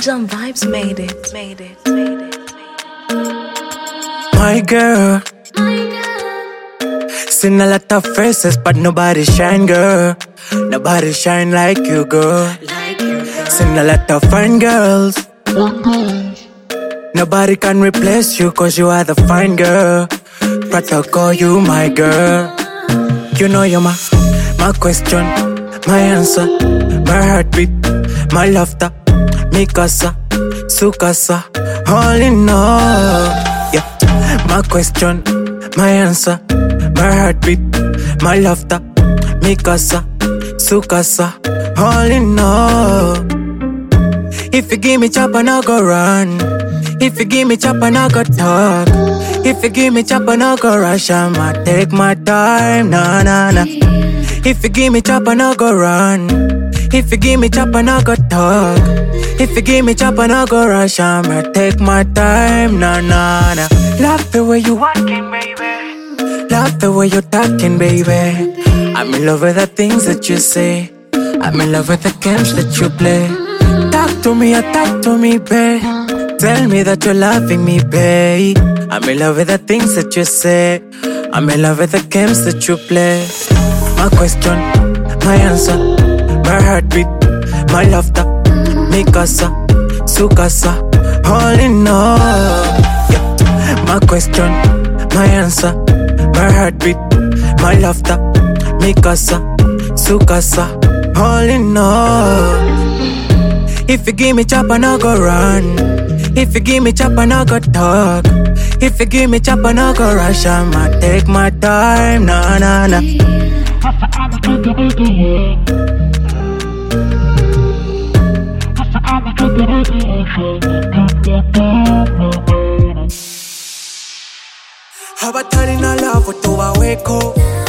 Jump Vibes made it. My girl, seen a lot of faces, but nobody shine, girl. Nobody shine like you, girl. Seen a lot of fine girls. Nobody can replace you, cause you are the fine girl. Protocol, you my girl. You know you're my question, my answer, my heartbeat, my laughter, mi casa, su casa, all in all. Yeah, my question, my answer, my heartbeat, my laughter, mi casa, su casa, all in all. If you give me chop, I no go run. If you give me chop, I no go talk. If you give me chop, I no go rush. I'ma take my time, nah, nah, nah. If you give me chop, I no go run. If you give me chop, I no go talk. If you give me chop, I no go rush. I'ma take my time, nah, nah, nah. Love the way you walking, baby. Love the way you talking, baby. I'm in love with the things that you say. I'm in love with the games that you play. Talk to me, babe. Tell me that you're loving me, babe. I'm in love with the things that you say. I'm in love with the games that you play. My question, my answer, my heartbeat, my laughter, mi casa, su casa, all in all. Yeah. My question, my answer, my heartbeat, my laughter, mi casa, su casa, all in all. If you give me chop, I no go run. If you give me chop, I no go talk. If you give me chop, I no go rush. I'ma take my time, nah, nah, nah. How about turning our love to a wake up?